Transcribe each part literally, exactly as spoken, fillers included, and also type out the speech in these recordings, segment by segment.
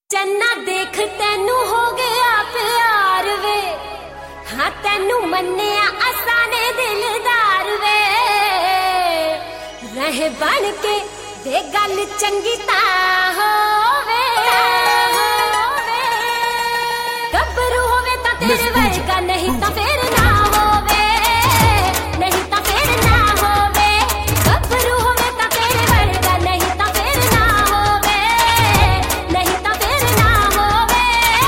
चन्ना देख तेनू हो गया प्यार वे, हाँ तेनू मन्निया असाने दिलदार वे। रह बन के दे गल चंगी ता होवे, गबरू होवे ता तेरे वर्गा नहीं ता फिर ना होवे, नहीं ता फिर ना होवे। गबरू होवे ता तेरे वर्गा नहीं ता फिर ना होवे, नहीं ता फिर ना होवे।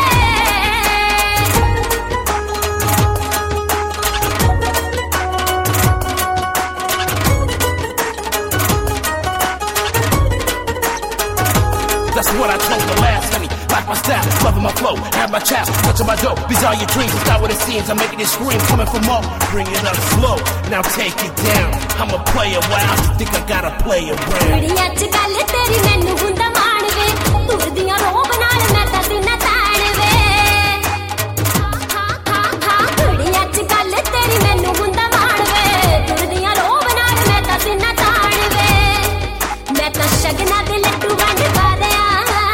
That's what I told the last honey. Like my style, loving my flow, have my chow, touching my dough. These are your dreams, it's not what it seems. I'm making it scream, coming from up, bring it up slow. Now take it down. I'm a player, wow, you think I gotta play around. कुड़ियां च गल तेरी मैनू हुंदा मान वे, तुरदियां रोब नाल मैं तां सीना ताण वे। हाँ हाँ हाँ कुड़ियां च गल तेरी मैनू हुंदा मान वे, तुरदियां रोब नाल मैं तां सीना ताण वे। मैं तां शगना दे लड्डू वंड पा दियां,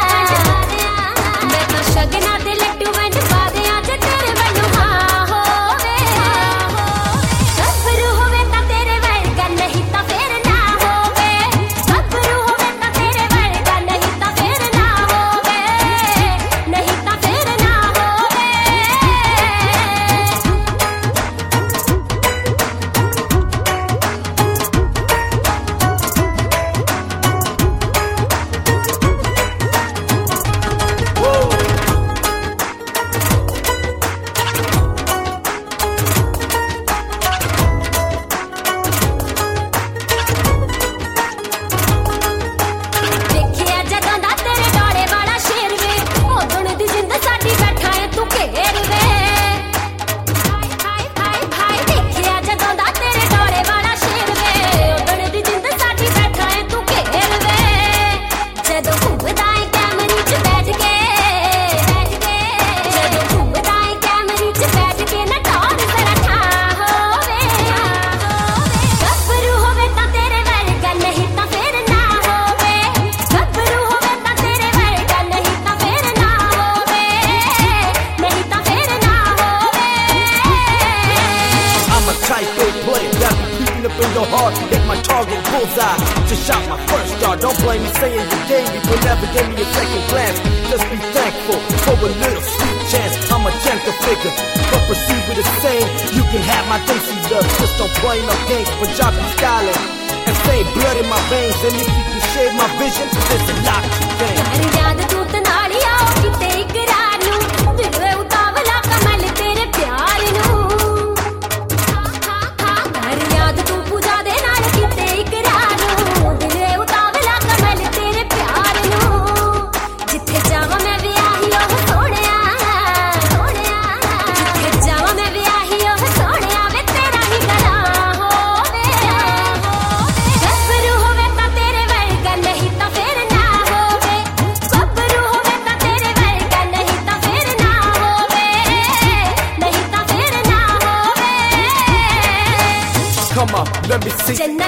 मैं तां शगना दे लड्डू वंड पा दियां जे तेरे वल्लों हाँ होवे। गबरू होवे तां तेरे वर्गा नहीं तां फिर ना होवे, गबरू होवे तां तेरे वर्गा नहीं तां फिर ना होवे, नहीं तां फिर ना होवे। देखिया जदों दा तेरे डोले वाला शेर वे, उदण दी जिंद साडी बैठा है तू घेर वे। हाय हाय हाय हाय देखिया जदों दा तेरे डोले वाला शेर वे, उदण दी जिंद साडी बैठा है तू घेर वे। जदों घूमदा है कैमरे च बैठ के, जदों घूमदा है कैमरे च बैठ के ना टौर जरा ठा होवे। गबरू होवे तां तेरे वर्गा नहीं तां फिर ना होवे, गबरू होवे तां तेरे वर्गा नहीं तां फिर ना होवे, नहीं तां फिर ना होवे। I'm a type A player that be creeping up in your heart, hit my target bullseye. Just shot my first star. Don't blame me saying you gave me, but never gave me a second glance. Just be thankful for a little sweet chance. I'm a gentle figure, but proceed with the same. You can have my Desi love, just don't play no games. Punjabi styling and same blood in my veins. And if you can shade my vision, there's a lot to gain. यार याद तू तनाली आओ किते इकरार नू, दिल उतावला कमल तेरे प्यार नू। हाँ हाँ हाँ यार याद तू पूजा दे नाल किते इकरार नू, दिल उतावला कमल तेरे प्यार नू। जिथे जावां मैं विआही ओह सोहणिया, सोहणिया जिथे जावां मैं विआही ओह सोहणिया वे तेरा ही गला होवे। गबरू होवे तां तेरे वर्गा नहीं तां फिर ना होवे, गबरू होवे तां तेरे वर्गा नहीं तां फिर ना होवे, नहीं तां फिर ना होवे। Come on, let me see. चन्ना